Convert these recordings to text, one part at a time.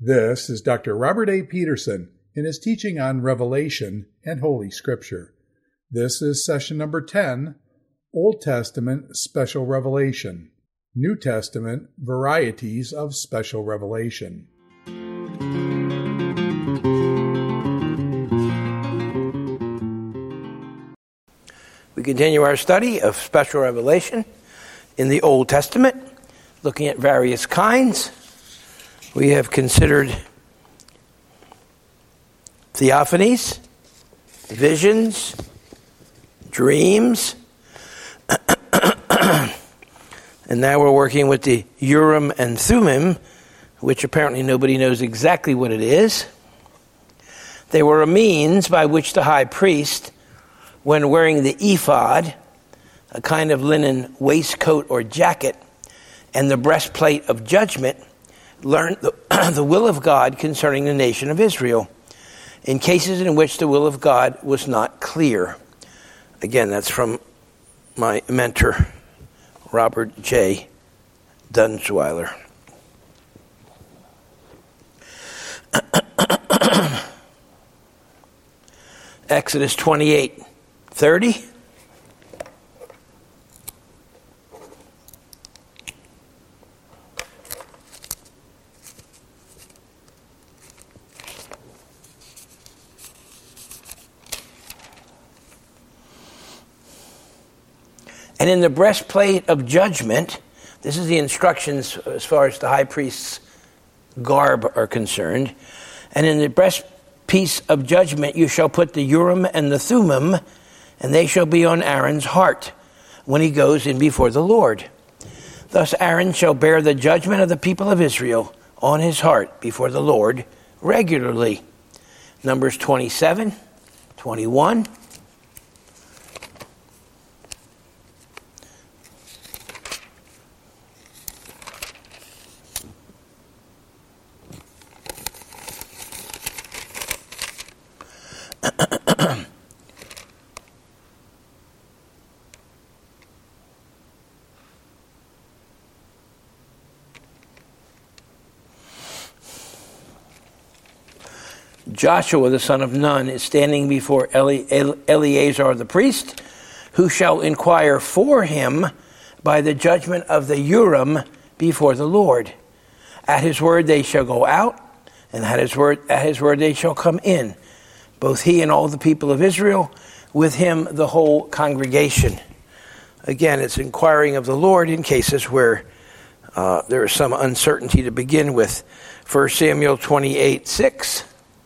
This is Dr. Robert A. Peterson in his teaching on Revelation and Holy Scripture. This is session number 10, Old Testament Special Revelation, New Testament Varieties of Special Revelation. We continue our study of special revelation in the Old Testament, looking at various kinds. We have considered theophanies, visions, dreams, and now we're working with the Urim and Thummim, which apparently nobody knows exactly what it is. They were a means by which the high priest, when wearing the ephod, a kind of linen waistcoat or jacket, and the breastplate of judgment, learned the will of God concerning the nation of Israel, in cases in which the will of God was not clear. Again, that's from my mentor, Robert J. Dunsweiler. Exodus 28:30. And in the breastplate of judgment, this is the instructions as far as the high priest's garb are concerned. And in the breastpiece of judgment you shall put the Urim and the Thummim, and they shall be on Aaron's heart when he goes in before the Lord. Thus Aaron shall bear the judgment of the people of Israel on his heart before the Lord regularly. Numbers 27:21. Joshua the son of Nun is standing before Eleazar the priest, who shall inquire for him by the judgment of the Urim before the Lord. At his word they shall go out, and at his word they shall come in, both he and all the people of Israel, with him the whole congregation. Again, it's inquiring of the Lord in cases where there is some uncertainty to begin with. 1 Samuel 28:6.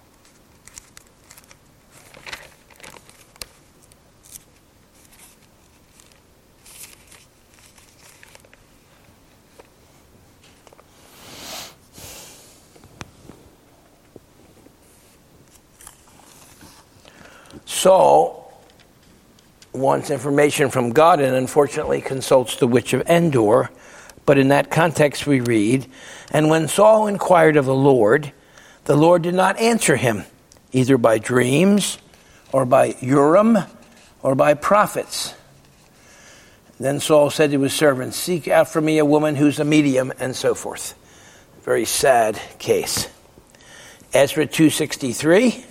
Saul wants information from God and unfortunately consults the witch of Endor. But in that context we read, "And when Saul inquired of the Lord did not answer him, either by dreams or by Urim or by prophets. Then Saul said to his servants, 'Seek out for me a woman who's a medium,' and so forth." Very sad case. Ezra 2:63.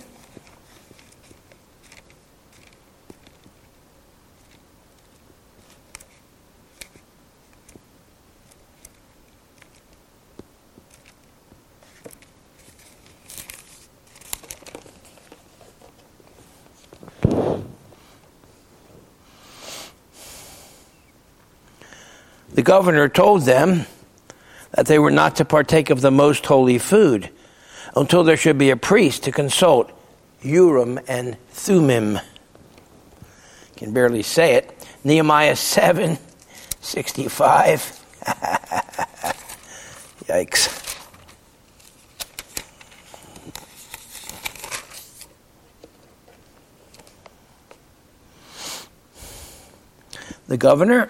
The governor told them that they were not to partake of the most holy food until there should be a priest to consult Urim and Thummim. Can barely say it. Nehemiah 7:65. Yikes. The governor,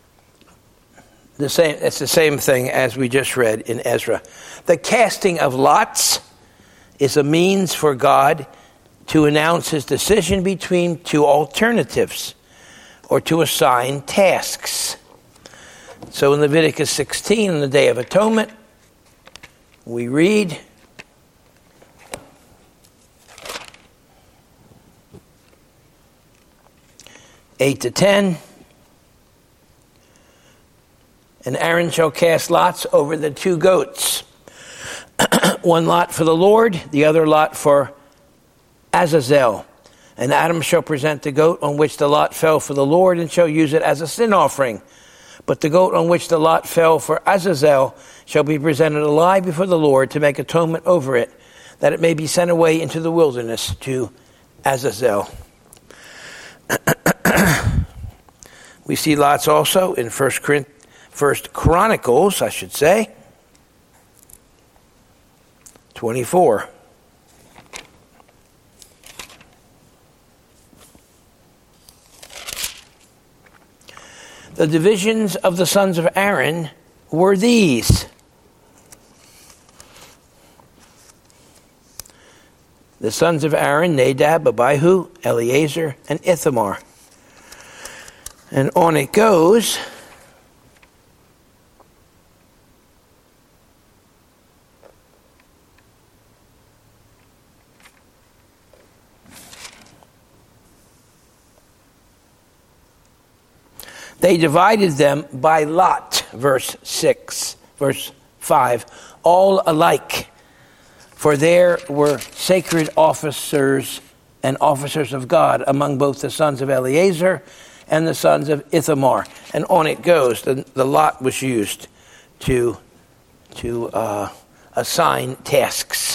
it's the same thing as we just read in Ezra. The casting of lots is a means for God to announce his decision between two alternatives or to assign tasks. So in Leviticus 16, on the Day of Atonement, we read, 8 to 10. And Aaron shall cast lots over the 2 goats. One lot for the Lord, the other lot for Azazel. And Adam shall present the goat on which the lot fell for the Lord and shall use it as a sin offering. But the goat on which the lot fell for Azazel shall be presented alive before the Lord to make atonement over it, that it may be sent away into the wilderness to Azazel. We see lots also in First Chronicles, 24. The divisions of the sons of Aaron were these. The sons of Aaron, Nadab, Abihu, Eleazar, and Ithamar. And on it goes. They divided them by lot, verse 5, all alike. For there were sacred officers and officers of God among both the sons of Eleazar and the sons of Ithamar. And on it goes. The lot was used to assign tasks.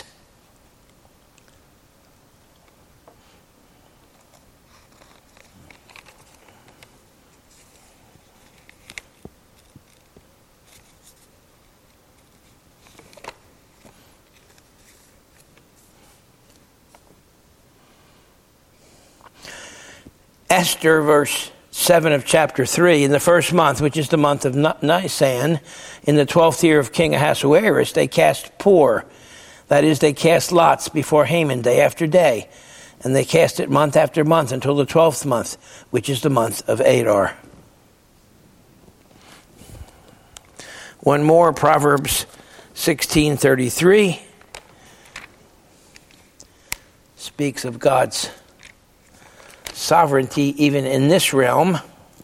Esther, verse 7 of chapter 3, in the first month, which is the month of Nisan, in the 12th year of King Ahasuerus, they cast pur. That is, they cast lots before Haman day after day. And they cast it month after month until the 12th month, which is the month of Adar. One more, Proverbs 16:33, speaks of God's sovereignty even in this realm.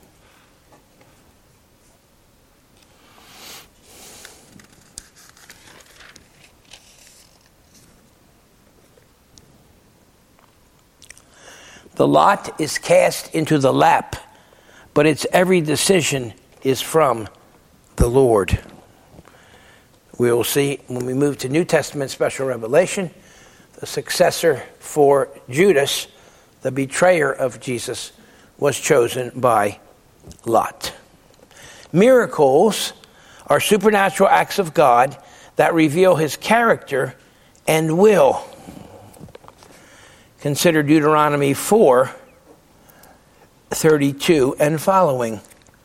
The lot is cast into the lap, but its every decision is from the Lord. We will see when we move to New Testament special revelation, the successor for Judas, the betrayer of Jesus, was chosen by Lot. Miracles are supernatural acts of God that reveal his character and will. Consider Deuteronomy 4:32 and following.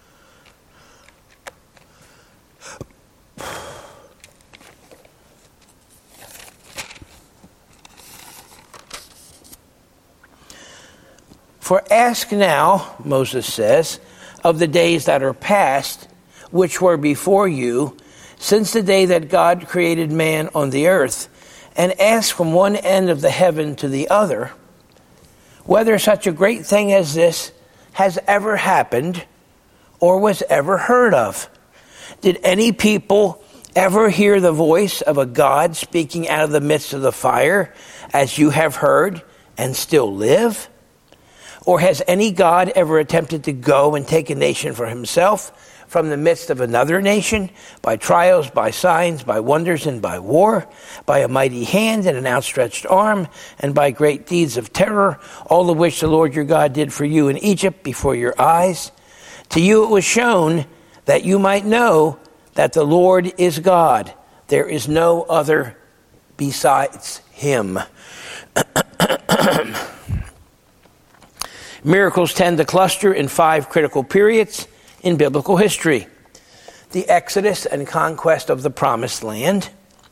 For ask now, Moses says, of the days that are past, which were before you, since the day that God created man on the earth, and ask from one end of the heaven to the other, whether such a great thing as this has ever happened or was ever heard of. Did any people ever hear the voice of a God speaking out of the midst of the fire, as you have heard and still live? Or has any God ever attempted to go and take a nation for himself from the midst of another nation, by trials, by signs, by wonders, and by war, by a mighty hand and an outstretched arm, and by great deeds of terror, all of which the Lord your God did for you in Egypt before your eyes? To you it was shown that you might know that the Lord is God. There is no other besides him. Miracles tend to cluster in 5 critical periods in biblical history: the Exodus and conquest of the Promised Land,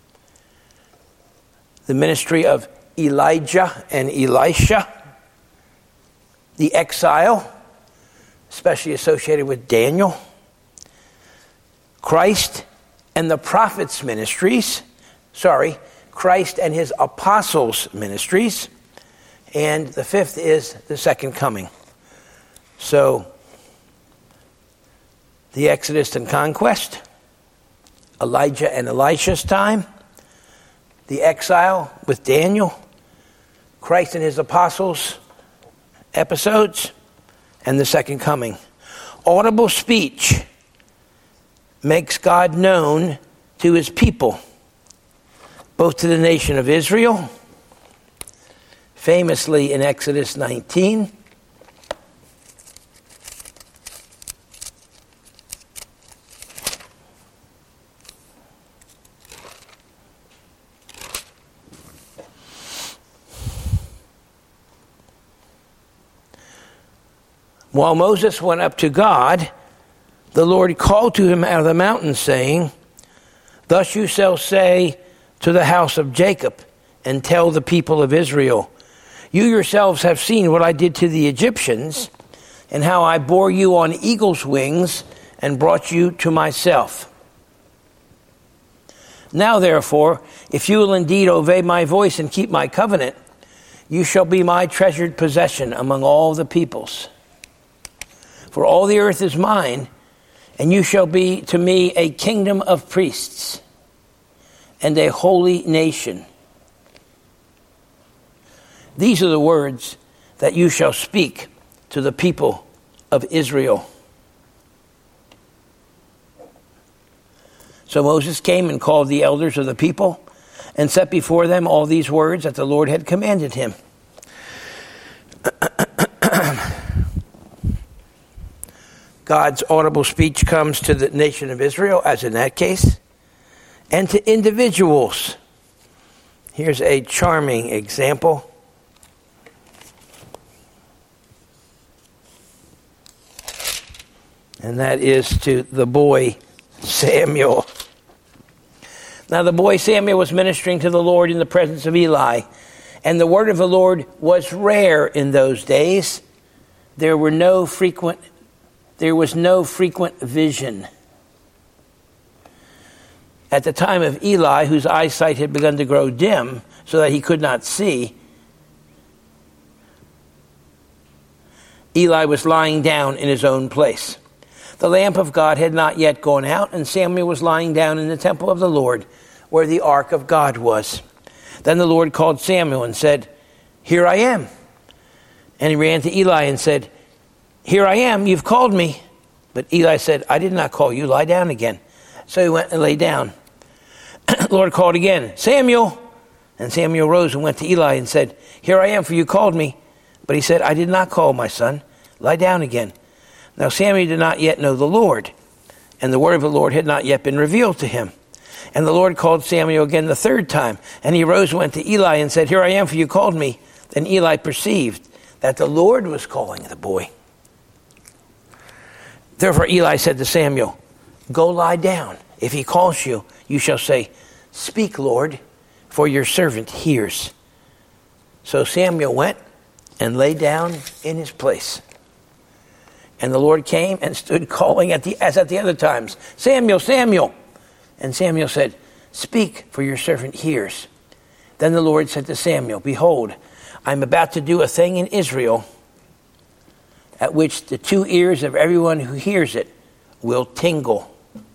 the ministry of Elijah and Elisha, the exile, especially associated with Daniel, Christ and the prophets' ministries, Christ and his apostles' ministries, and the 5th is the second coming. So, the Exodus and conquest, Elijah and Elisha's time, the exile with Daniel, Christ and his apostles episodes, and the second coming. Audible speech makes God known to his people, both to the nation of Israel, famously in Exodus 19, while Moses went up to God, the Lord called to him out of the mountain, saying, "Thus you shall say to the house of Jacob, and tell the people of Israel, you yourselves have seen what I did to the Egyptians, and how I bore you on eagle's wings and brought you to myself. Now therefore, if you will indeed obey my voice and keep my covenant, you shall be my treasured possession among all the peoples. For all the earth is mine, and you shall be to me a kingdom of priests and a holy nation. These are the words that you shall speak to the people of Israel." So Moses came and called the elders of the people and set before them all these words that the Lord had commanded him. God's audible speech comes to the nation of Israel, as in that case, and to individuals. Here's a charming example. And that is to the boy Samuel. Now the boy Samuel was ministering to the Lord in the presence of Eli, and the word of the Lord was rare in those days. There was no frequent vision. At the time of Eli, whose eyesight had begun to grow dim so that he could not see, Eli was lying down in his own place. The lamp of God had not yet gone out, and Samuel was lying down in the temple of the Lord, where the ark of God was. Then the Lord called Samuel and said, "Here I am." And he ran to Eli and said, "Here I am, you've called me." But Eli said, "I did not call you, lie down again." So he went and lay down. The Lord called again, "Samuel." And Samuel rose and went to Eli and said, "Here I am, for you called me." But he said, "I did not call, my son, lie down again." Now Samuel did not yet know the Lord, and the word of the Lord had not yet been revealed to him. And the Lord called Samuel again the third time, and he rose and went to Eli and said, "Here I am, for you called me." Then Eli perceived that the Lord was calling the boy. Therefore Eli said to Samuel, "Go lie down. If he calls you, you shall say, 'Speak, Lord, for your servant hears.'" So Samuel went and lay down in his place. And the Lord came and stood calling as at the other times, "Samuel, Samuel." And Samuel said, "Speak, for your servant hears." Then the Lord said to Samuel, "Behold, I am about to do a thing in Israel at which the two ears of everyone who hears it will tingle.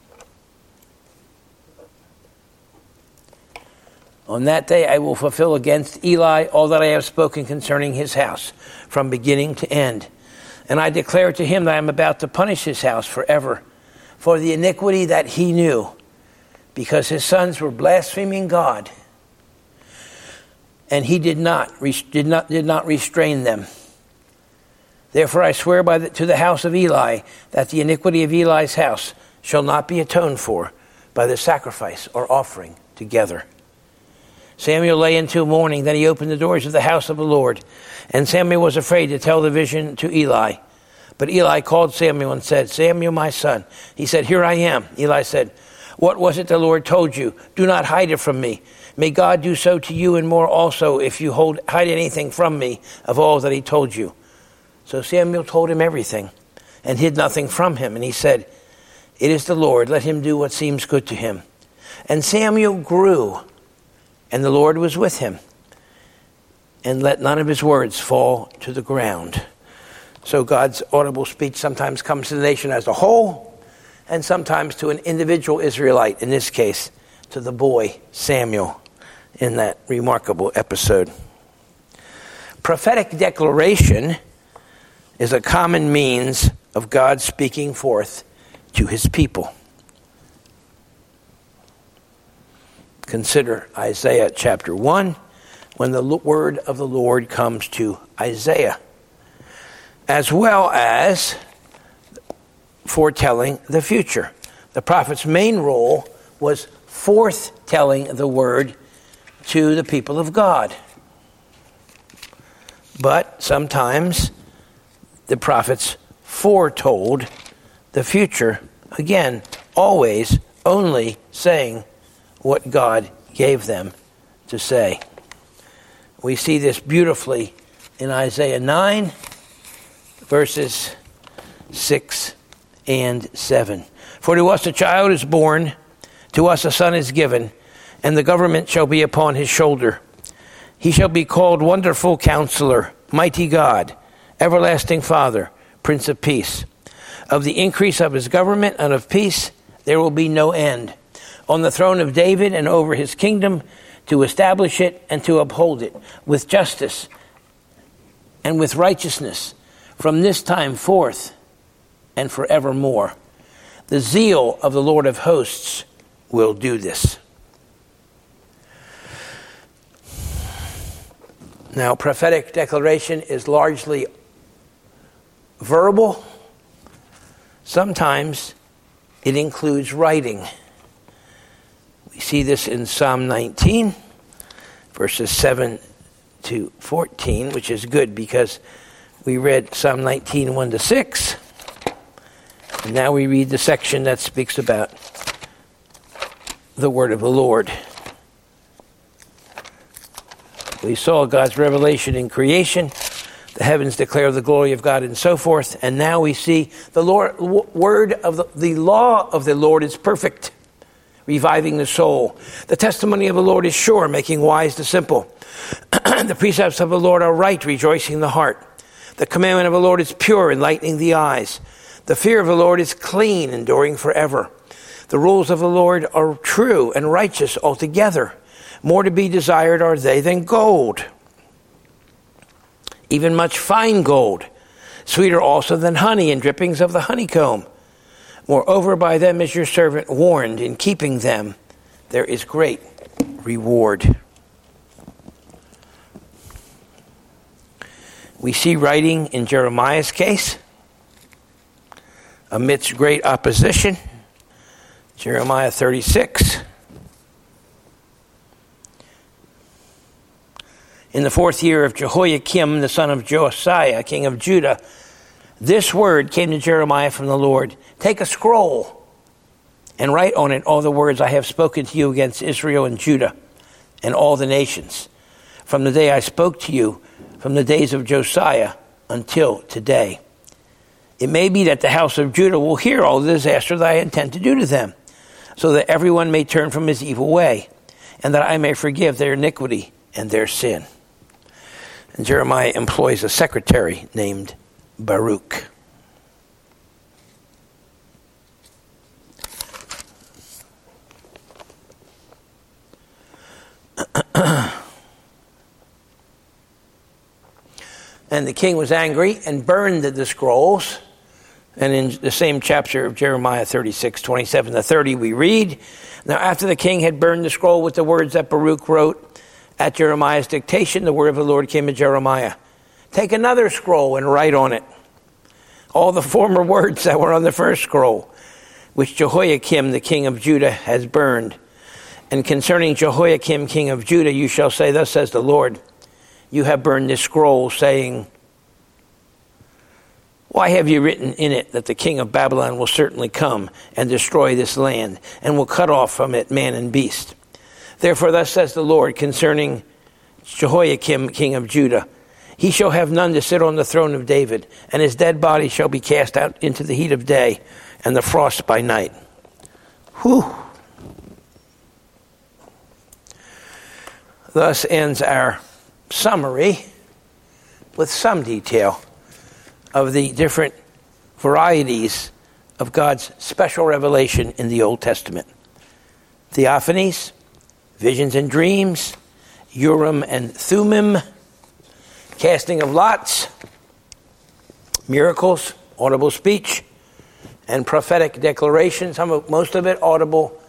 On that day I will fulfill against Eli all that I have spoken concerning his house, from beginning to end. And I declare to him that I am about to punish his house forever for the iniquity that he knew, because his sons were blaspheming God, and he did not restrain them. Therefore I swear to the house of Eli that the iniquity of Eli's house shall not be atoned for by the sacrifice or offering together." Samuel lay until morning. Then he opened the doors of the house of the Lord. And Samuel was afraid to tell the vision to Eli. But Eli called Samuel and said, "Samuel, my son." He said, "Here I am." Eli said, "What was it the Lord told you? Do not hide it from me. May God do so to you and more also if you hide anything from me of all that he told you." So Samuel told him everything and hid nothing from him. And he said, "It is the Lord. Let him do what seems good to him." And Samuel grew, and the Lord was with him, and let none of his words fall to the ground. So God's audible speech sometimes comes to the nation as a whole, and sometimes to an individual Israelite, in this case, to the boy Samuel, in that remarkable episode. Prophetic declaration is a common means of God speaking forth to his people. Consider Isaiah chapter 1, when the word of the Lord comes to Isaiah, as well as foretelling the future. The prophet's main role was forthtelling the word to the people of God. But sometimes the prophets foretold the future, again, always only saying what God gave them to say. We see this beautifully in Isaiah 9, verses 6 and 7. For to us a child is born, to us a son is given, and the government shall be upon his shoulder. He shall be called Wonderful Counselor, Mighty God, Everlasting Father, Prince of Peace. Of the increase of his government and of peace there will be no end. On the throne of David and over his kingdom, to establish it and to uphold it with justice and with righteousness from this time forth and forevermore. The zeal of the Lord of hosts will do this. Now, prophetic declaration is largely verbal. Sometimes it includes writing. We see this in Psalm 19, verses 7 to 14, which is good because we read Psalm 19, 1 to 6. And now we read the section that speaks about the word of the Lord. We saw God's revelation in creation. The heavens declare the glory of God and so forth. And now we see the word of the law of the Lord is perfect, reviving the soul. The testimony of the Lord is sure, making wise the simple. The precepts of the Lord are right, rejoicing the heart. The commandment of the Lord is pure, enlightening the eyes. The fear of the Lord is clean, enduring forever. The rules of the Lord are true and righteous altogether. More to be desired are they than gold, even much fine gold, sweeter also than honey and drippings of the honeycomb. Moreover, by them is your servant warned. In keeping them, there is great reward. We see writing in Jeremiah's case amidst great opposition. Jeremiah 36. In the 4th year of Jehoiakim, the son of Josiah, king of Judah, this word came to Jeremiah from the Lord. Take a scroll and write on it all the words I have spoken to you against Israel and Judah and all the nations, from the day I spoke to you, from the days of Josiah until today. It may be that the house of Judah will hear all the disaster that I intend to do to them, so that everyone may turn from his evil way, and that I may forgive their iniquity and their sin. And Jeremiah employs a secretary named Baruch. And the king was angry and burned the scrolls. And in the same chapter of Jeremiah 36, 27 to 30, we read, Now after the king had burned the scroll with the words that Baruch wrote, at Jeremiah's dictation, the word of the Lord came to Jeremiah. Take another scroll and write on it all the former words that were on the first scroll, which Jehoiakim, the king of Judah, has burned. And concerning Jehoiakim, king of Judah, you shall say, Thus says the Lord, you have burned this scroll, saying, Why have you written in it that the king of Babylon will certainly come and destroy this land, and will cut off from it man and beast? Therefore, thus says the Lord concerning Jehoiakim, king of Judah, he shall have none to sit on the throne of David, and his dead body shall be cast out into the heat of day, and the frost by night. Whew. Thus ends our summary with some detail of the different varieties of God's special revelation in the Old Testament. Theophanies, visions and dreams, Urim and Thummim, casting of lots, miracles, audible speech, and prophetic declaration. Most of it audible,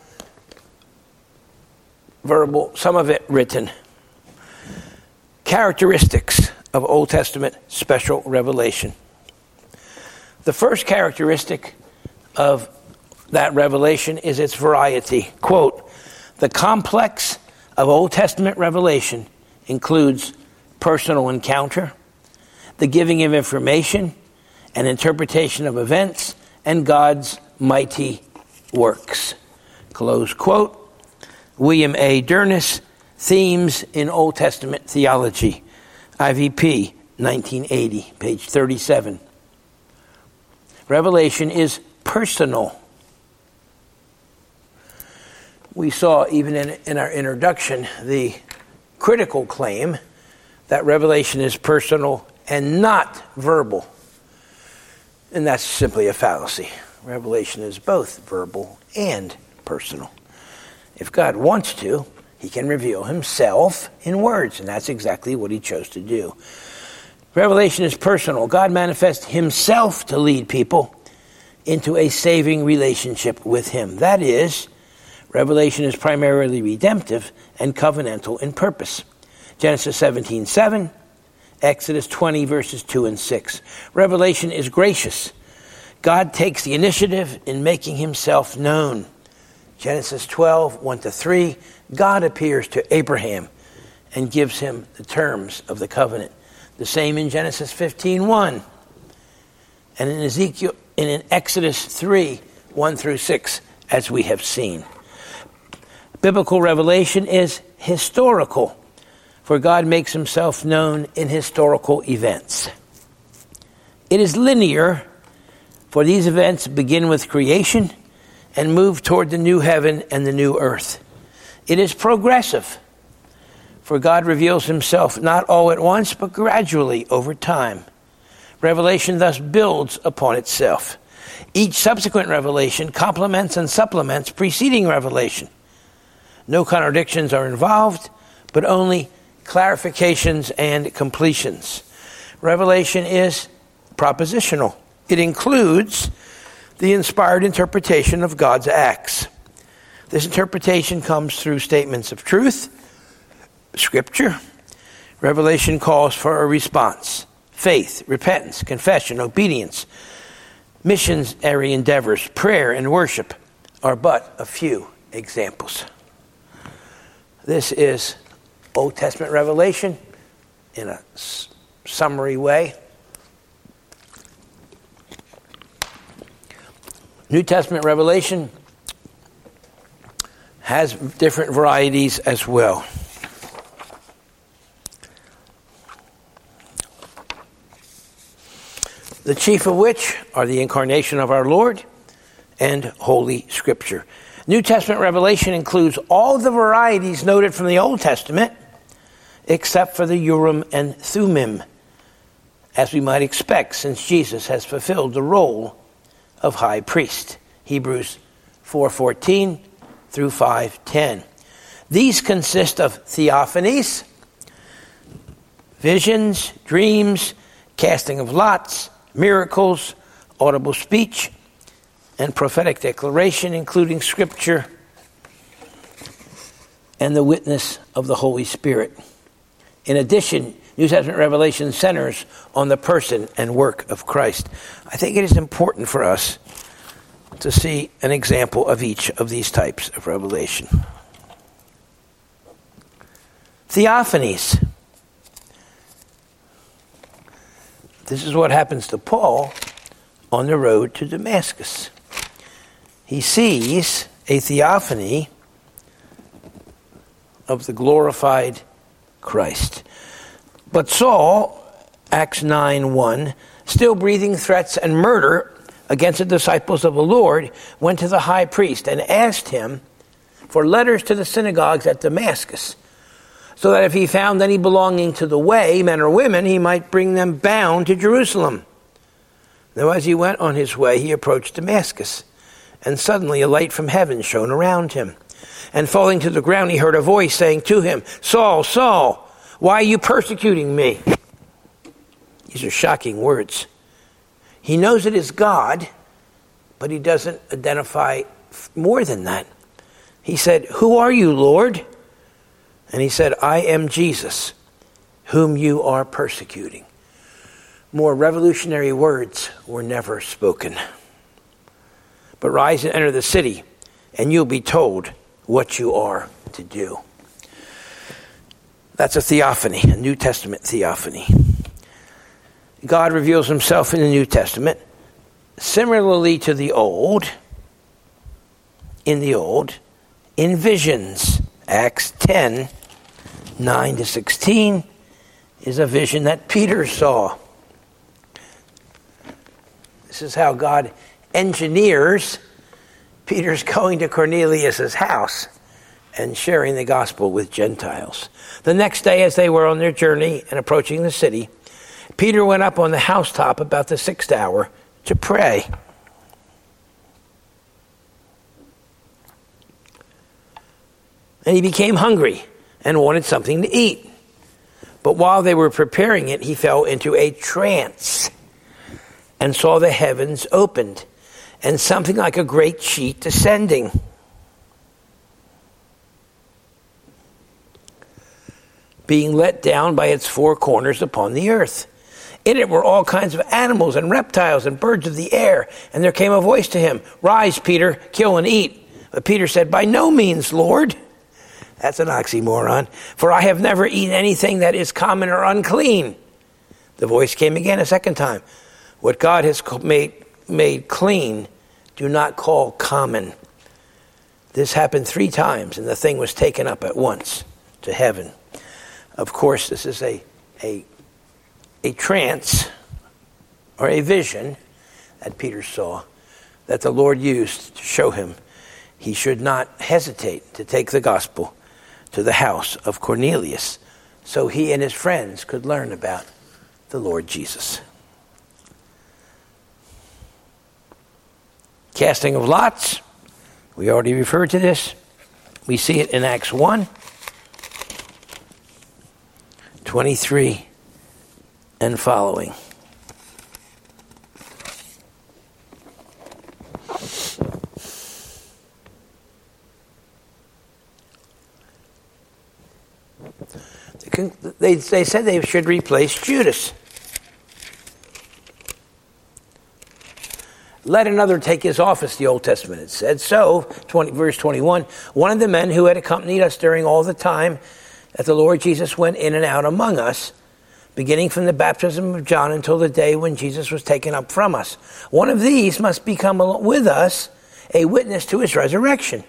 verbal, some of it written. Characteristics of Old Testament special revelation. The first characteristic of that revelation is its variety. Quote, the complex of Old Testament revelation includes personal encounter, the giving of information, and interpretation of events, and God's mighty works. Close quote. William A. Dernis, Themes in Old Testament Theology, IVP, 1980, page 37. Revelation is personal. We saw, even in our introduction, the critical claim that revelation is personal and not verbal. And that's simply a fallacy. Revelation is both verbal and personal. If God wants to, he can reveal himself in words, and that's exactly what he chose to do. Revelation is personal. God manifests himself to lead people into a saving relationship with him. That is, revelation is primarily redemptive and covenantal in purpose. Genesis 17:7, Exodus 20, verses 2 and 6. Revelation is gracious. God takes the initiative in making himself known. Genesis 12, 1-3, God appears to Abraham and gives him the terms of the covenant. The same in Genesis 15:1. And in Exodus 3, 1-6, as we have seen. Biblical revelation is historical, for God makes himself known in historical events. It is linear, for these events begin with creation and move toward the new heaven and the new earth. It is progressive, for God reveals himself not all at once, but gradually over time. Revelation thus builds upon itself. Each subsequent revelation complements and supplements preceding revelation. No contradictions are involved, but only clarifications and completions. Revelation is propositional. It includes the inspired interpretation of God's acts. This interpretation comes through statements of truth, Scripture. Revelation calls for a response. Faith, repentance, confession, obedience, missionary endeavors, prayer, and worship are but a few examples. This is Old Testament revelation in a summary way. New Testament revelation has different varieties as well. The chief of which are the incarnation of our Lord and Holy Scripture. New Testament revelation includes all the varieties noted from the Old Testament, except for the Urim and Thummim, as we might expect, since Jesus has fulfilled the role of high priest. Hebrews 4:14 through 5:10. These consist of theophanies, visions, dreams, casting of lots, miracles, audible speech, and prophetic declaration, including Scripture and the witness of the Holy Spirit. In addition, New Testament revelation centers on the person and work of Christ. I think it is important for us to see an example of each of these types of revelation. Theophanies. This is what happens to Paul on the road to Damascus. He sees a theophany of the glorified Christ. But Saul, Acts 9:1, still breathing threats and murder against the disciples of the Lord, went to the high priest and asked him for letters to the synagogues at Damascus, so that if he found any belonging to the way, men or women, he might bring them bound to Jerusalem. Now as he went on his way, he approached Damascus, and suddenly a light from heaven shone around him. And falling to the ground, he heard a voice saying to him, Saul, Saul, why are you persecuting me? These are shocking words. He knows it is God, but he doesn't identify more than that. He said, Who are you, Lord? And he said, I am Jesus, whom you are persecuting. More revolutionary words were never spoken. But rise and enter the city, and you'll be told what you are to do. That's a theophany, a New Testament theophany. God reveals himself in the New Testament similarly to the Old, in visions. Acts 10, 9-16 is a vision that Peter saw. This is how God engineers Peter's going to Cornelius' house and sharing the gospel with Gentiles. The next day, as they were on their journey and approaching the city, Peter went up on the housetop about the 6th hour to pray. And he became hungry and wanted something to eat. But while they were preparing it, he fell into a trance and saw the heavens opened and something like a great sheet descending. Being let down by its 4 corners upon the earth. In it were all kinds of animals and reptiles and birds of the air. And there came a voice to him, Rise, Peter, kill and eat. But Peter said, By no means, Lord. That's an oxymoron. For I have never eaten anything that is common or unclean. The voice came again a second time. What God has made clean, do not call common. This happened 3 times, and the thing was taken up at once to heaven. Of course, this is a trance or a vision that Peter saw that the Lord used to show him he should not hesitate to take the gospel to the house of Cornelius so he and his friends could learn about the Lord Jesus. Casting of lots, we already referred to this. We see it in Acts 1, 23 and following. They said they should replace Judas. Let another take his office, the Old Testament had said. So, verse 21, one of the men who had accompanied us during all the time that the Lord Jesus went in and out among us, beginning from the baptism of John until the day when Jesus was taken up from us. One of these must become with us a witness to his resurrection.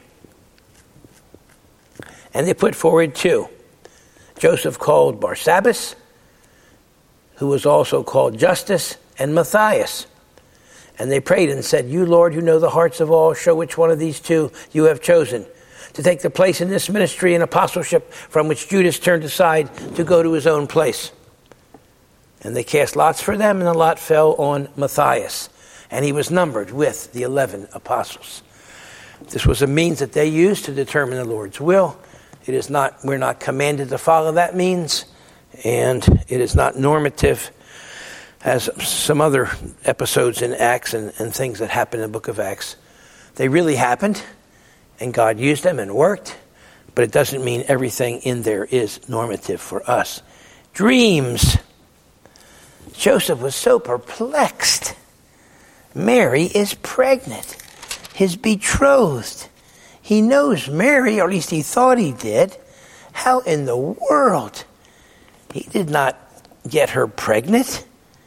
And they put forward 2. Joseph called Barsabbas, who was also called Justus, and Matthias. And they prayed and said, You, Lord, who know the hearts of all, show which one of these 2 you have chosen to take the place in this ministry and apostleship from which Judas turned aside to go to his own place. And they cast lots for them, and the lot fell on Matthias, and he was numbered with the 11 apostles. This was a means that they used to determine the Lord's will. We're not commanded to follow that means, and it is not normative, as some other episodes in Acts and things that happen in the book of Acts. They really happened, and God used them and worked, but it doesn't mean everything in there is normative for us. Dreams. Joseph was so perplexed. Mary is pregnant, his betrothed. He knows Mary, or at least he thought he did. How in the world? He did not get her pregnant.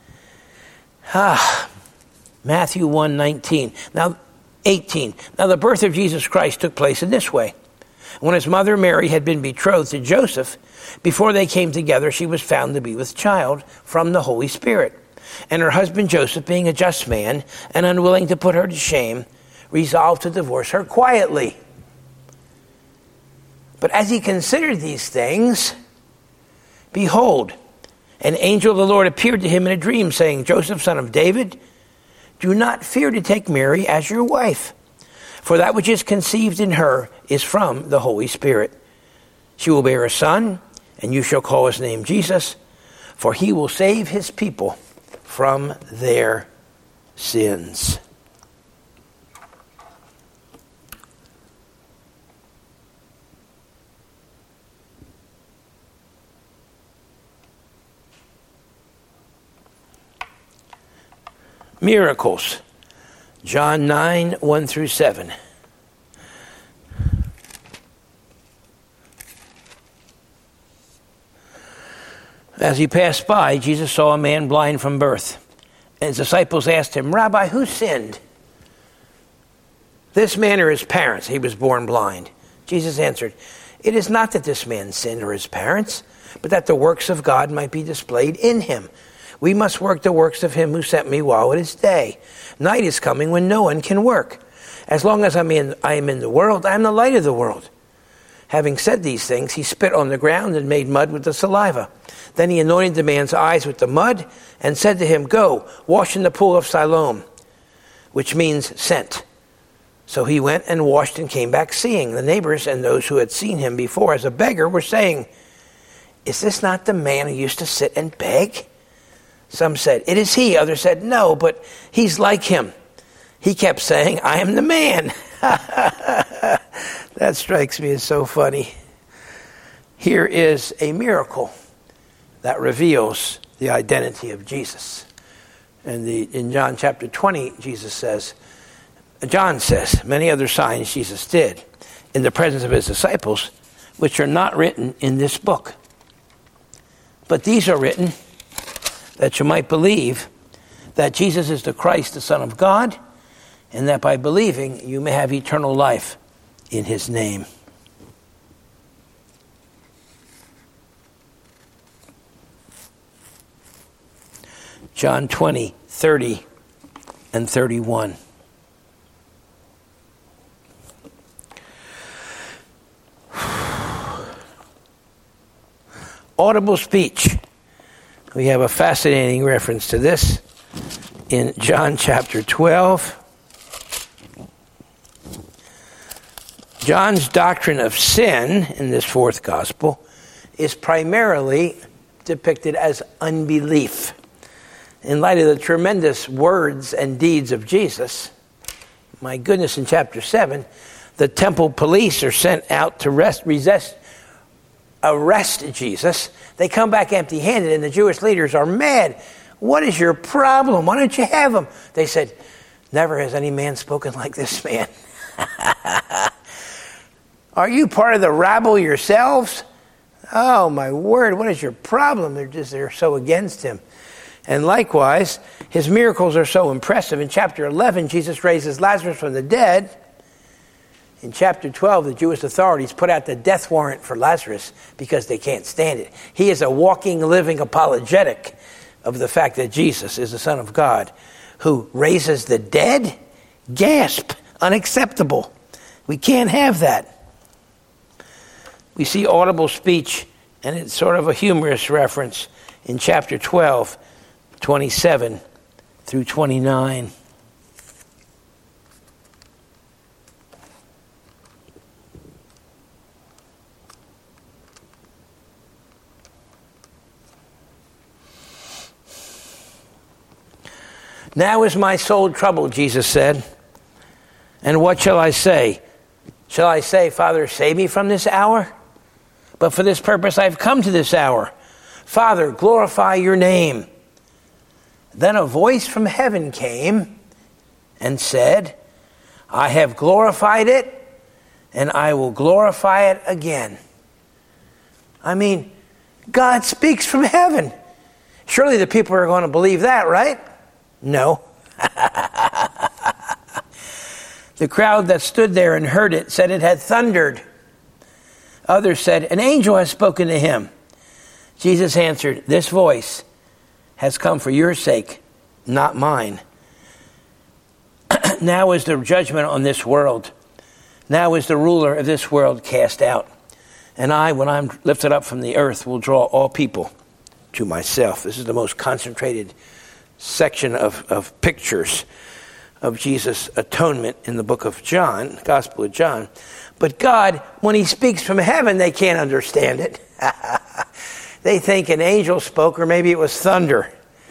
Matthew 1:19. Now, 18. Now the birth of Jesus Christ took place in this way. When his mother Mary had been betrothed to Joseph, before they came together, she was found to be with child from the Holy Spirit. And her husband Joseph, being a just man and unwilling to put her to shame, resolved to divorce her quietly. But as he considered these things, behold, an angel of the Lord appeared to him in a dream, saying, Joseph, son of David, do not fear to take Mary as your wife, for that which is conceived in her is from the Holy Spirit. She will bear a son, and you shall call his name Jesus, for he will save his people from their sins. Miracles. John 9, 1 through 7. As he passed by, Jesus saw a man blind from birth. And his disciples asked him, Rabbi, who sinned? This man or his parents? He was born blind. Jesus answered, it is not that this man sinned or his parents, but that the works of God might be displayed in him. We must work the works of him who sent me while it is day. Night is coming when no one can work. As long as I am in the world, I am the light of the world. Having said these things, he spit on the ground and made mud with the saliva. Then he anointed the man's eyes with the mud and said to him, go, wash in the pool of Siloam, which means sent. So he went and washed and came back seeing. The neighbors and those who had seen him before as a beggar were saying, is this not the man who used to sit and beg? Some said, it is he. Others said, no, but he's like him. He kept saying, I am the man. That strikes me as so funny. Here is a miracle that reveals the identity of Jesus. And in John chapter 20, John says, many other signs Jesus did in the presence of his disciples, which are not written in this book. But these are written that you might believe that Jesus is the Christ, the Son of God, and that by believing you may have eternal life in his name. John 20, 30 and 31. Audible speech. We have a fascinating reference to this in John chapter 12. John's doctrine of sin in this fourth gospel is primarily depicted as unbelief. In light of the tremendous words and deeds of Jesus, my goodness, in chapter 7, the temple police are sent out to arrest Jesus. They come back empty-handed, and the Jewish leaders are mad. What is your problem? Why don't you have him? They said, never has any man spoken like this man. Are you part of the rabble yourselves? Oh, my word, what is your problem? They're so against him. And likewise, his miracles are so impressive. In chapter 11, Jesus raises Lazarus from the dead. In chapter 12, the Jewish authorities put out the death warrant for Lazarus because they can't stand it. He is a walking, living apologetic of the fact that Jesus is the Son of God who raises the dead. Gasp! Unacceptable. We can't have that. We see audible speech, and it's sort of a humorous reference in chapter 12, 27 through 29. Now is my soul troubled, Jesus said. And what shall I say? Shall I say, Father, save me from this hour? But for this purpose I've come to this hour. Father, glorify your name. Then a voice from heaven came and said, I have glorified it, and I will glorify it again. I mean, God speaks from heaven. Surely the people are going to believe that, right? No. The crowd that stood there and heard it said it had thundered. Others said, an angel has spoken to him. Jesus answered, this voice has come for your sake, not mine. Now is the judgment on this world. Now is the ruler of this world cast out. And I, when I'm lifted up from the earth, will draw all people to myself. This is the most concentrated section of pictures of Jesus' atonement in the book of John, Gospel of John. But God, when he speaks from heaven, they can't understand it. They think an angel spoke, or maybe it was thunder.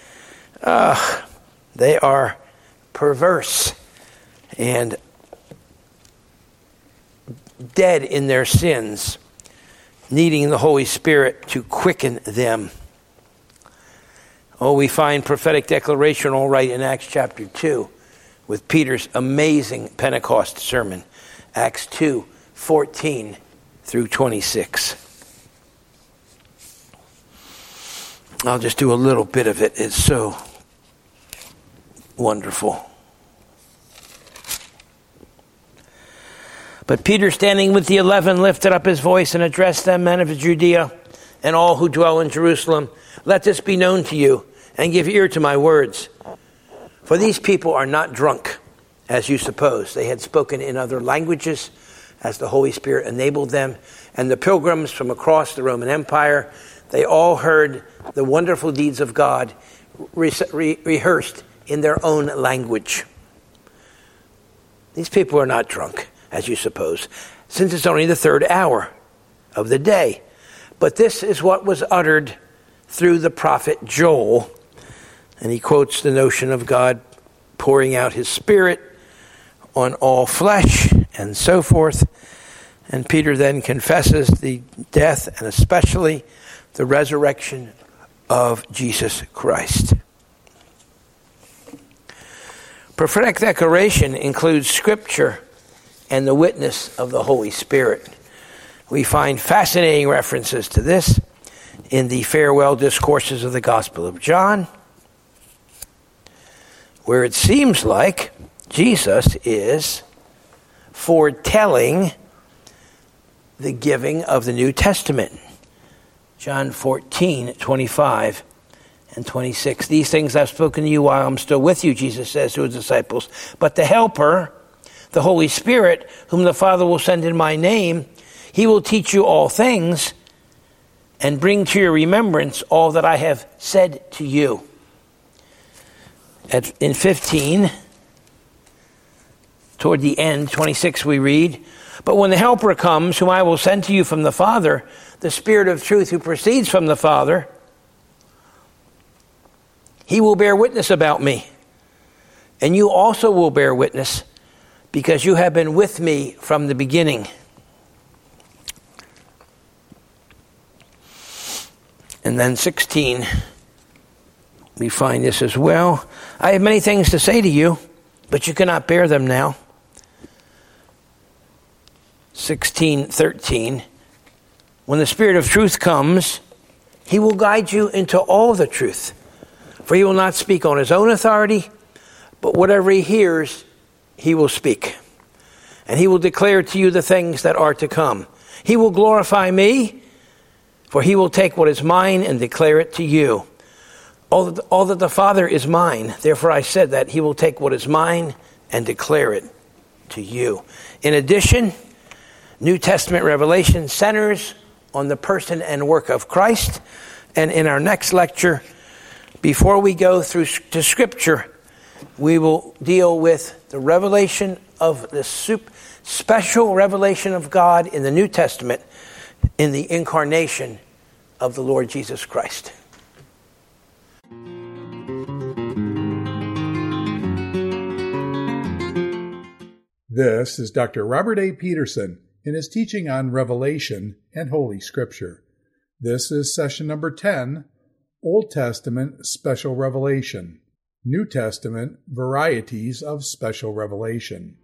They are perverse and dead in their sins, needing the Holy Spirit to quicken them. Oh, we find prophetic declaration all right in Acts chapter 2 with Peter's amazing Pentecost sermon, Acts 2:14 through 26. I'll just do a little bit of it. It's so wonderful. But Peter, standing with the 11, lifted up his voice and addressed them, men of Judea and all who dwell in Jerusalem. Let this be known to you, and give ear to my words. For these people are not drunk, as you suppose. They had spoken in other languages as the Holy Spirit enabled them. And the pilgrims from across the Roman Empire, they all heard the wonderful deeds of God rehearsed in their own language. These people are not drunk, as you suppose, since it's only the third hour of the day. But this is what was uttered through the prophet Joel. And he quotes the notion of God pouring out his Spirit on all flesh and so forth. And Peter then confesses the death and especially the resurrection of Jesus Christ. Prophetic declaration includes Scripture and the witness of the Holy Spirit. We find fascinating references to this in the farewell discourses of the Gospel of John, where it seems like Jesus is foretelling the giving of the New Testament. John 14:25 and 26. These things I've spoken to you while I'm still with you, Jesus says to his disciples. But the Helper, the Holy Spirit, whom the Father will send in my name, he will teach you all things and bring to your remembrance all that I have said to you. In 15, toward the end, 26, we read, but when the Helper comes, whom I will send to you from the Father, the Spirit of truth who proceeds from the Father, he will bear witness about me. And you also will bear witness, because you have been with me from the beginning. And then 16, we find this as well. I have many things to say to you, but you cannot bear them now. 16:13, when the Spirit of truth comes, he will guide you into all the truth. For he will not speak on his own authority, but whatever he hears, he will speak. And he will declare to you the things that are to come. He will glorify me, for he will take what is mine and declare it to you. All that the Father is mine. Therefore I said that he will take what is mine and declare it to you. In addition, New Testament revelation centers on the person and work of Christ. And in our next lecture, before we go through to Scripture, we will deal with the revelation of the special revelation of God in the New Testament in the incarnation of the Lord Jesus Christ. This is Dr. Robert A. Peterson in his teaching on Revelation and Holy Scripture. This is session number 10, Old Testament Special Revelation, New Testament Varieties of Special Revelation.